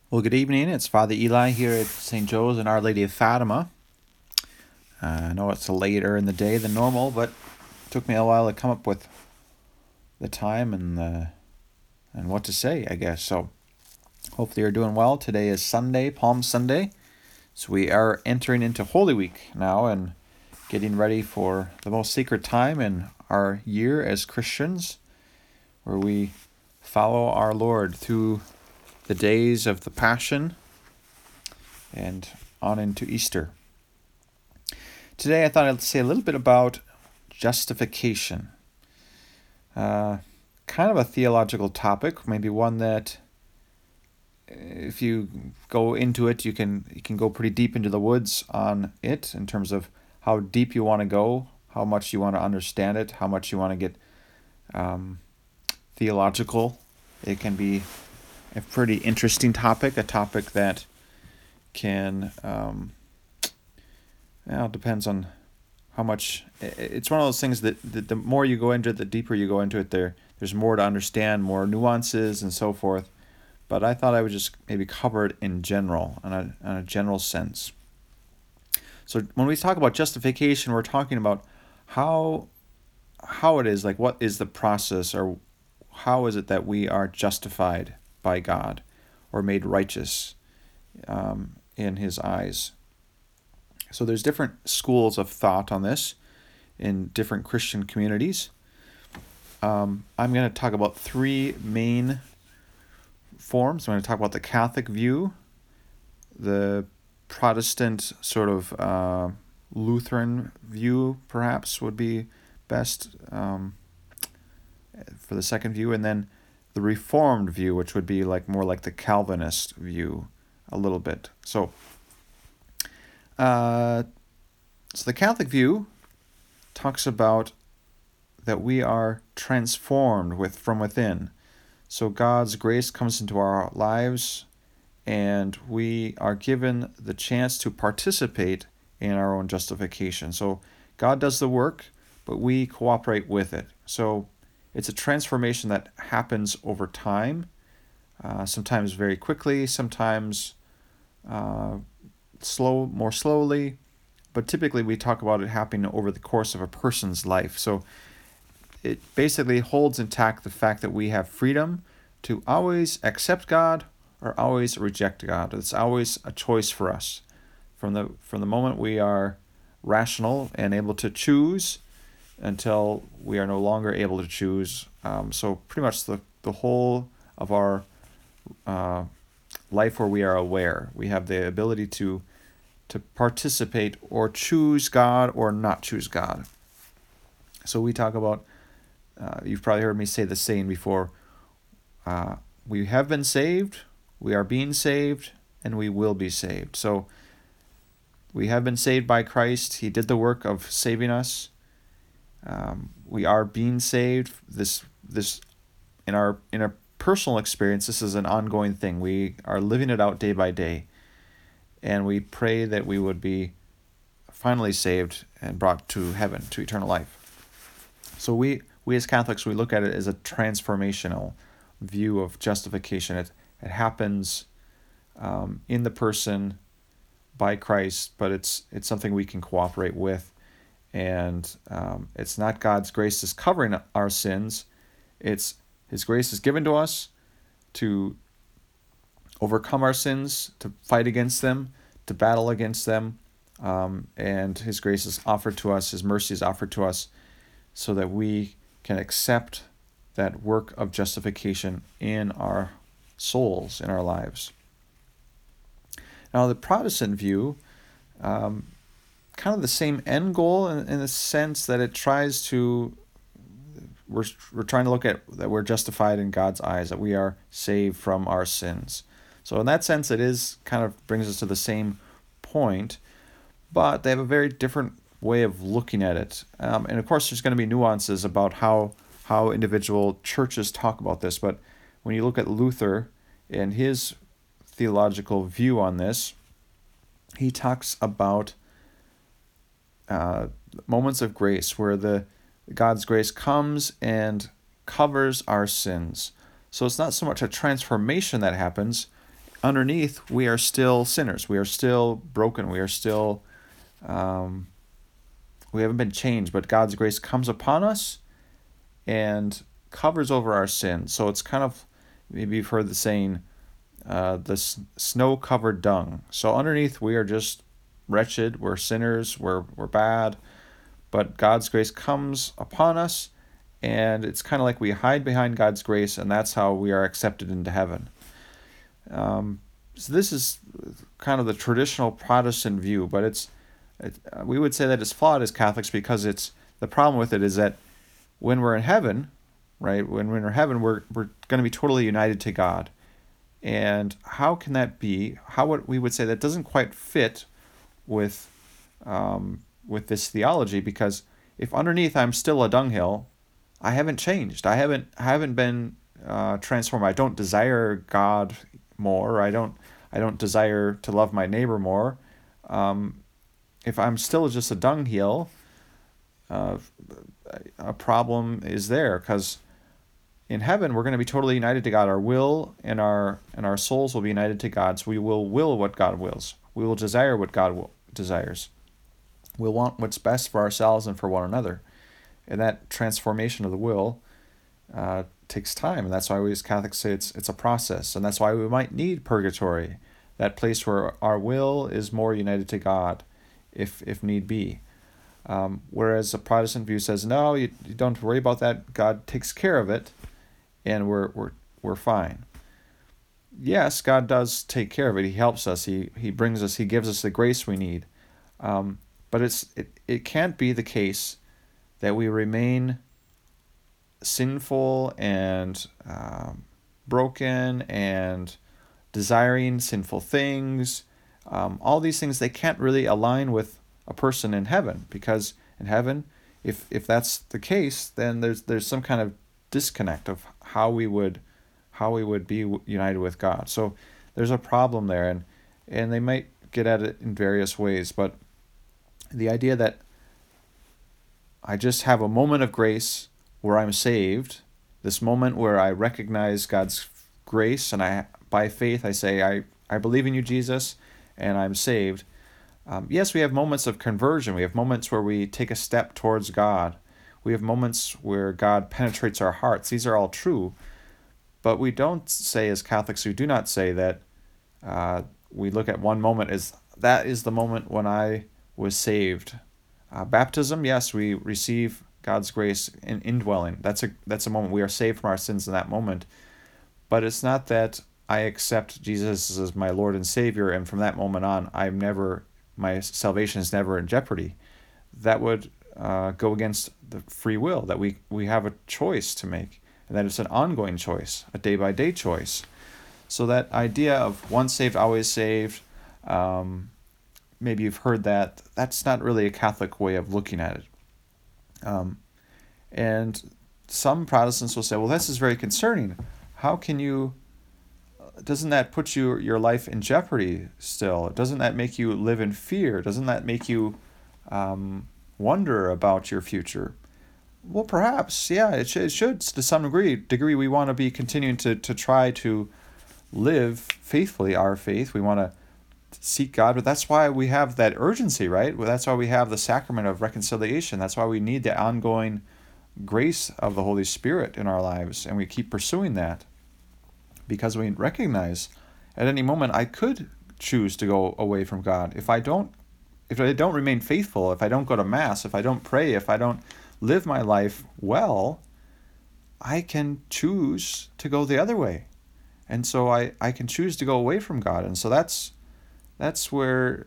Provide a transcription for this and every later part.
Well, good evening. It's Father Eli here at St. Joe's and Our Lady of Fatima. I know it's later in the day than normal, but it took me a while to come up with the time and what to say, I guess. So hopefully you're doing well. Today is Sunday, Palm Sunday. So we are entering into Holy Week now and getting ready for the most sacred time in our year as Christians, where we follow our Lord through the days of the Passion and on into Easter. Today I thought I'd say a little bit about justification. Kind of a theological topic, maybe one that if you go into it, you can go pretty deep into the woods on it in terms of how deep you want to go, how much you want to understand it, how much you want to get theological. It can be a pretty interesting topic, a topic that can depends on how much. It's one of those things that the more you go into it, the deeper you go into it, there's more to understand, more nuances and so forth. But I thought I would just maybe cover it in general, on a general sense. So when we talk about justification, we're talking about how it is, like what is the process, or how is it that we are justified by God or made righteous in His eyes. So there's different schools of thought on this in different Christian communities. I'm going to talk about three main forms. I'm going to talk about the Catholic view, the Protestant sort of Lutheran view, perhaps, would be best for the second view, and then the Reformed view, which would be more like the Calvinist view a little bit. So the Catholic view talks about that we are transformed from within. So God's grace comes into our lives, and we are given the chance to participate in our own justification. So God does the work, but we cooperate with it. So it's a transformation that happens over time, sometimes very quickly, sometimes more slowly, but typically we talk about it happening over the course of a person's life. So it basically holds intact the fact that we have freedom to always accept God or always reject God. It's always a choice for us. From the moment we are rational and able to choose until we are no longer able to choose. So pretty much the whole of our life where we are aware. We have the ability to participate or choose God or not choose God. So we talk about, you've probably heard me say the saying before, we have been saved, we are being saved, and we will be saved. So we have been saved by Christ. He did the work of saving us. We are being saved. This in our personal experience, this is an ongoing thing. We are living it out day by day. And we pray that we would be finally saved and brought to heaven, to eternal life. So we as Catholics, we look at it as a transformational view of justification. It happens in the person by Christ, but it's something we can cooperate with. And it's not God's grace is covering our sins. It's His grace is given to us to overcome our sins, to fight against them, to battle against them, and His grace is offered to us, His mercy is offered to us, so that we can accept that work of justification in our souls, in our lives. Now, the Protestant view, kind of the same end goal in the sense that it tries to, we're trying to look at that we're justified in God's eyes, that we are saved from our sins. So in that sense, it is kind of brings us to the same point, but they have a very different way of looking at it. And of course, there's going to be nuances about how individual churches talk about this. But when you look at Luther and his theological view on this, he talks about moments of grace where God's grace comes and covers our sins. So it's not so much a transformation that happens, underneath, we are still sinners. We are still broken. We are still, we haven't been changed, but God's grace comes upon us and covers over our sins. So it's kind of, maybe you've heard the saying, the snow-covered dung. So underneath, we are just wretched. We're sinners. We're bad. But God's grace comes upon us, and it's kind of like we hide behind God's grace, and that's how we are accepted into heaven. So this is kind of the traditional Protestant view, but we would say that it's flawed as Catholics, because the problem with it is that when we're in heaven, right? When we're in heaven, we're going to be totally united to God. And how can that be? We would say that doesn't quite fit with this theology, because if underneath I'm still a dunghill, I haven't changed. I haven't been transformed. I don't desire God more. I don't desire to love my neighbor more. If I'm still just a dunghill, a problem is there, because in heaven we're going to be totally united to God. Our will and our souls will be united to God. So we will what God wills. We will desire what God desires. We'll want what's best for ourselves and for one another. And that transformation of the will takes time, and that's why we as Catholics say it's a process, and that's why we might need purgatory, that place where our will is more united to God, if need be. Whereas the Protestant view says, no, you don't worry about that. God takes care of it, and we're fine. Yes, God does take care of it. He helps us. He brings us. He gives us the grace we need. But it can't be the case that we remain sinful and broken and desiring sinful things. All these things, they can't really align with a person in heaven, because in heaven, if that's the case, then there's some kind of disconnect of how we would be united with God. So there's a problem there, and they might get at it in various ways, but the idea that I just have a moment of grace where I'm saved, this moment where I recognize God's grace, and by faith I say, I believe in you, Jesus, and I'm saved. Yes, we have moments of conversion. We have moments where we take a step towards God. We have moments where God penetrates our hearts. These are all true. But we don't say, as Catholics, we do not say that we look at one moment as that is the moment when I was saved. Baptism, yes, we receive God's grace in indwelling. That's a moment we are saved from our sins in that moment. But it's not that I accept Jesus as my Lord and Savior, and from that moment on, my salvation is never in jeopardy. That would go against the free will, that we have a choice to make, and that it's an ongoing choice, a day-by-day choice. So that idea of once saved, always saved, maybe you've heard that. That's not really a Catholic way of looking at it. And some Protestants will say, well, this is very concerning. How can you... Doesn't that put your life in jeopardy still? Doesn't that make you live in fear? Doesn't that make you wonder about your future? Well, perhaps, yeah, it should to some degree. We want to be continuing to try to live faithfully our faith. We want to seek God, but that's why we have that urgency, right? Well, that's why we have the sacrament of reconciliation. That's why we need the ongoing grace of the Holy Spirit in our lives, and we keep pursuing that. Because we recognize at any moment I could choose to go away from God. If I don't remain faithful, if I don't go to Mass, if I don't pray, if I don't live my life well, I can choose to go the other way. And so I can choose to go away from God. And so that's where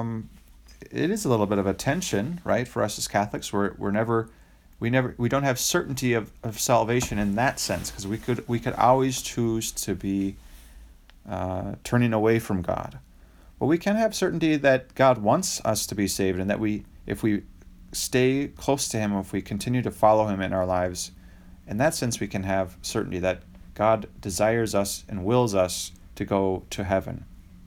it is a little bit of a tension, right, for us as Catholics. We don't have certainty of salvation in that sense, because we could always choose to be turning away from God. But we can have certainty that God wants us to be saved, and that if we stay close to Him, if we continue to follow Him in our lives, in that sense we can have certainty that God desires us and wills us to go to heaven.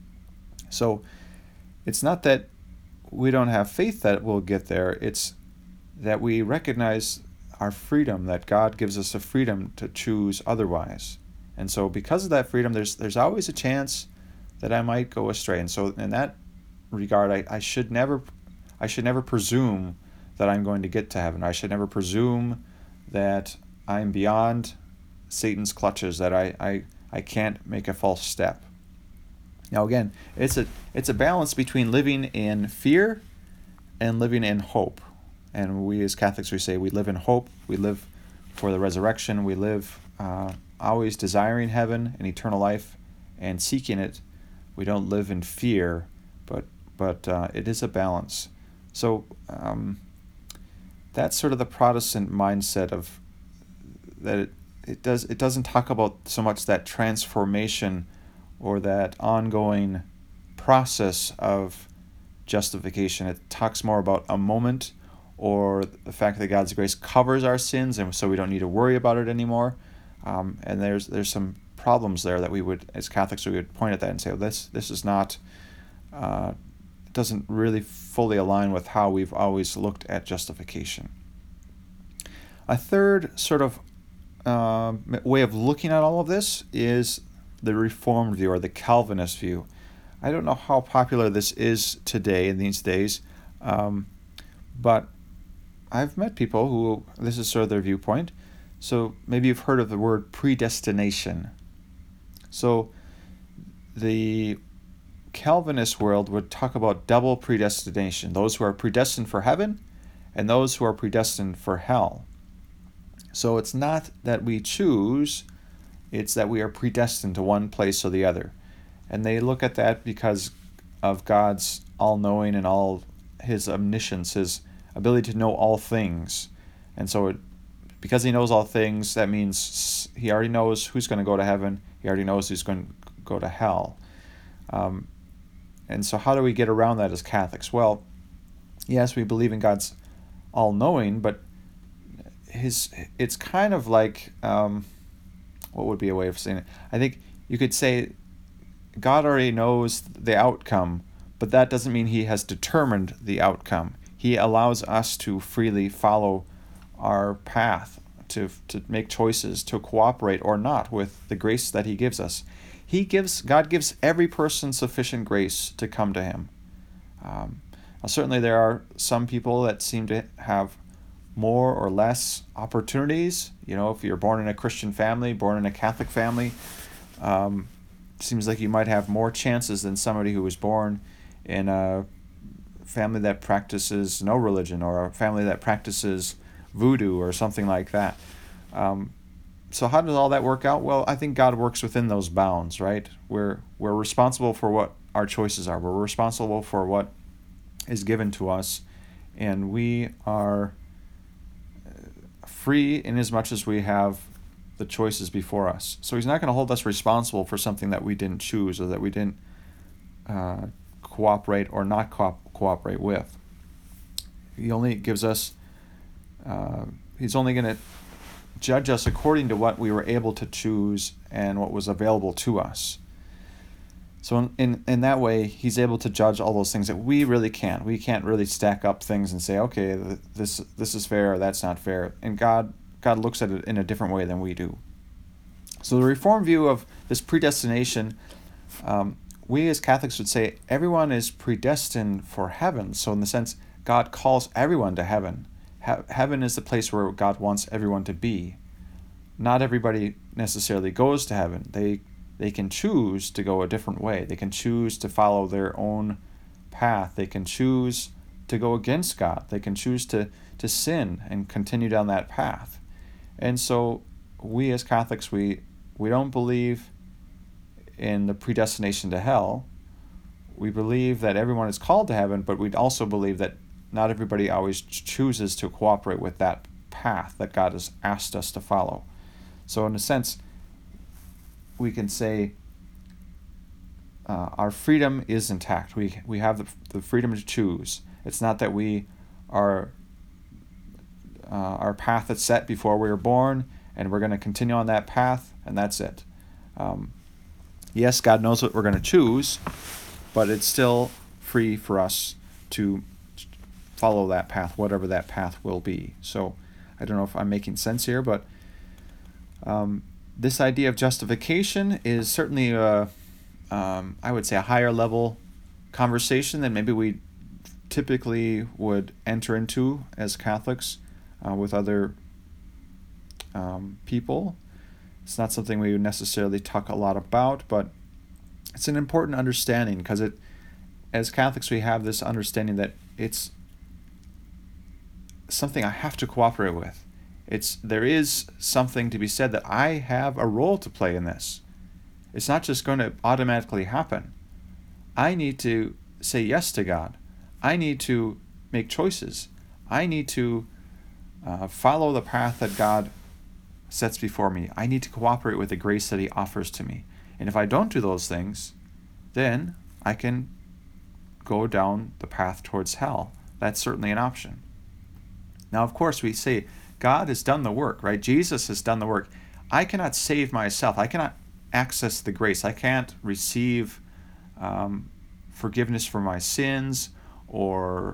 So it's not that we don't have faith that we'll get there, it's that we recognize our freedom, that God gives us the freedom to choose otherwise. And so because of that freedom, there's always a chance that I might go astray. And so in that regard, I should never presume that I'm going to get to heaven. I should never presume that I'm beyond Satan's clutches, that I can't make a false step. Now again, it's a balance between living in fear and living in hope. And we as Catholics, we say we live in hope, we live for the resurrection, we live always desiring heaven and eternal life and seeking it. We don't live in fear, but it is a balance. So that's sort of the Protestant mindset of that it doesn't talk about so much that transformation or that ongoing process of justification. It talks more about a moment, or the fact that God's grace covers our sins, and so we don't need to worry about it anymore. And there's some problems there that we would, as Catholics, we would point at that and say, well, this is not, it doesn't really fully align with how we've always looked at justification. A third sort of way of looking at all of this is the Reformed view, or the Calvinist view. I don't know how popular this is today in these days, but I've met people who, this is sort of their viewpoint. So maybe you've heard of the word predestination. So the Calvinist world would talk about double predestination, those who are predestined for heaven and those who are predestined for hell. So it's not that we choose, it's that we are predestined to one place or the other. And they look at that because of God's all-knowing and all his omniscience, his ability to know all things. And so because he knows all things, that means he already knows who's going to go to heaven. He already knows who's going to go to hell. And so how do we get around that as Catholics? Well, yes, we believe in God's all-knowing, but it's kind of like, what would be a way of saying it? I think you could say God already knows the outcome, but that doesn't mean he has determined the outcome. He allows us to freely follow our path, to make choices, to cooperate or not with the grace that he gives us. God gives every person sufficient grace to come to him. Now certainly there are some people that seem to have more or less opportunities. You know, if you're born in a Christian family, born in a Catholic family, seems like you might have more chances than somebody who was born in a family that practices no religion, or a family that practices voodoo or something like that. So how does all that work out? Well, I think God works within those bounds, right? We're responsible for what our choices are. We're responsible for what is given to us, and we are free in as much as we have the choices before us. So he's not going to hold us responsible for something that we didn't choose, or that we didn't cooperate or not cooperate with. He only gives us, he's only going to judge us according to what we were able to choose and what was available to us. So in that way, he's able to judge all those things that we really can't. We can't really stack up things and say, okay, this is fair or that's not fair. And God looks at it in a different way than we do. So the Reformed view of this predestination, we as Catholics would say everyone is predestined for heaven. So in the sense, God calls everyone to heaven. Heaven is the place where God wants everyone to be. Not everybody necessarily goes to heaven. They can choose to go a different way. They can choose to follow their own path. They can choose to go against God. They can choose to sin and continue down that path. And so we as Catholics, we don't believe in the predestination to hell. We believe that everyone is called to heaven, but we also believe that not everybody always chooses to cooperate with that path that God has asked us to follow. So in a sense, we can say our freedom is intact. We have the freedom to choose. It's not that we are our path is set before we were born, and we're going to continue on that path, and that's it. Yes, God knows what we're going to choose, but it's still free for us to follow that path, whatever that path will be. So I don't know if I'm making sense here, but this idea of justification is certainly a I would say, a higher level conversation than maybe we typically would enter into as Catholics with other people. It's not something we would necessarily talk a lot about, but it's an important understanding because as Catholics, we have this understanding that it's something I have to cooperate with. There is something to be said that I have a role to play in this. It's not just going to automatically happen. I need to say yes to God. I need to make choices. I need to follow the path that God sets before me. I need to cooperate with the grace that He offers to me. And if I don't do those things, then I can go down the path towards hell. That's certainly an option. Now, of course, we say God has done the work, right? Jesus has done the work. I cannot save myself. I cannot access the grace. I can't receive forgiveness for my sins or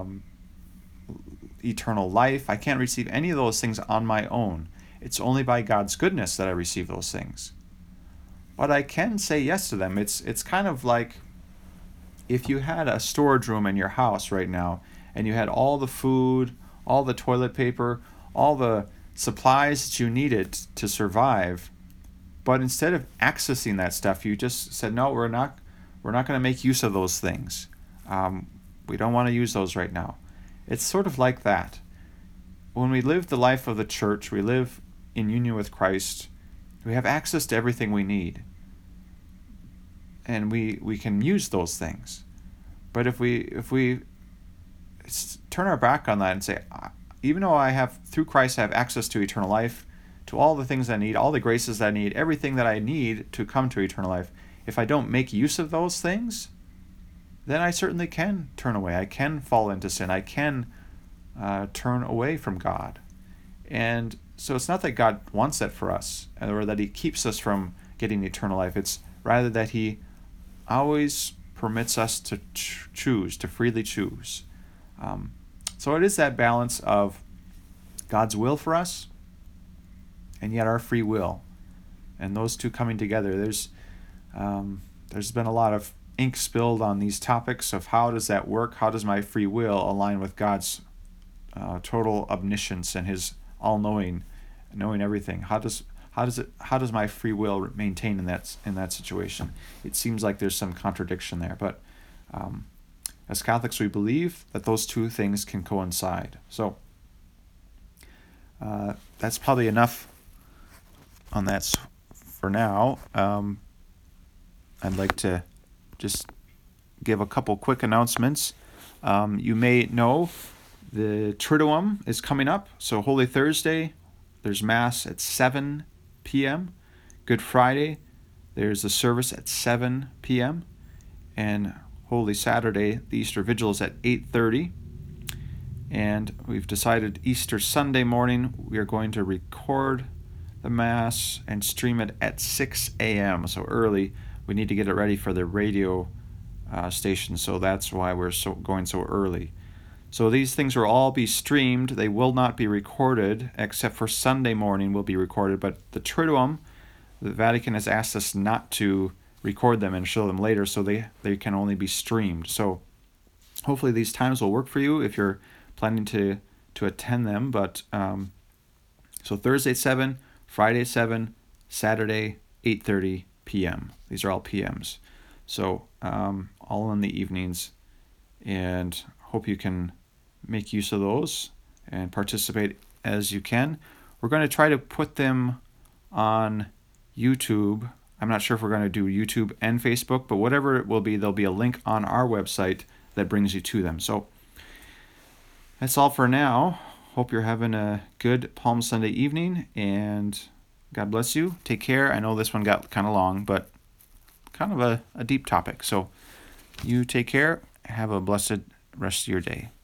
eternal life. I can't receive any of those things on my own. It's only by God's goodness that I receive those things. But I can say yes to them. It's kind of like if you had a storage room in your house right now and you had all the food, all the toilet paper, all the supplies that you needed to survive, but instead of accessing that stuff, you just said, no, we're not going to make use of those things. We don't want to use those right now. It's sort of like that. When we live the life of the church, we live in union with Christ, we have access to everything we need. And we can use those things. But if we turn our back on that and say, even though through Christ I have access to eternal life, to all the things I need, all the graces that I need, everything that I need to come to eternal life, if I don't make use of those things, then I certainly can turn away. I can fall into sin. I can turn away from God. And so it's not that God wants that for us, or that He keeps us from getting eternal life. It's rather that He always permits us to choose, to freely choose. So it is that balance of God's will for us and yet our free will. And those two coming together. There's been a lot of ink spilled on these topics of how does that work? How does my free will align with God's total omniscience and His all-knowing, knowing everything? How does my free will maintain in that situation? It seems like there's some contradiction there, but as Catholics, we believe that those two things can coincide. So that's probably enough on that for now. I'd like to just give a couple quick announcements. You may know the Triduum is coming up. So Holy Thursday, there's Mass at 7 p.m. Good Friday, there's a service at 7 p.m. And Holy Saturday, the Easter Vigil is at 8:30. And we've decided Easter Sunday morning, we are going to record the Mass and stream it at 6 a.m. So early. We need to get it ready for the radio station, so that's why we're going so early. So these things will all be streamed. They will not be recorded, except for Sunday morning will be recorded. But the Triduum, the Vatican has asked us not to record them and show them later, so they can only be streamed. So hopefully these times will work for you if you're planning to attend them. But so Thursday at 7, Friday at 7, Saturday 8:30 p.m. These are all PMs. So all in the evenings, and hope you can make use of those and participate as you can. We're going to try to put them on YouTube. I'm not sure if we're going to do YouTube and Facebook, but whatever it will be, there'll be a link on our website that brings you to them. So that's all for now. Hope you're having a good Palm Sunday evening, and God bless you. Take care. I know this one got kind of long, but kind of a deep topic. So you take care. Have a blessed rest of your day.